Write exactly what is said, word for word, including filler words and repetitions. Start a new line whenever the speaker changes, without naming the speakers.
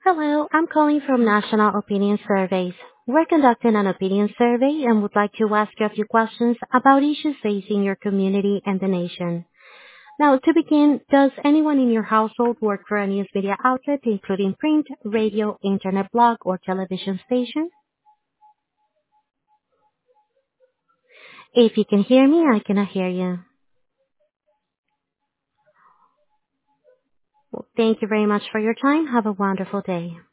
Hello, I'm calling from National Opinion Surveys. We're conducting an opinion survey and would like to ask you a few questions about issues facing your community and the nation. Now, to begin, does anyone in your household work for a news media outlet, including print, radio, internet blog, or television station? If you can hear me, I cannot hear you. Well, thank you very much for your time. Have a wonderful day.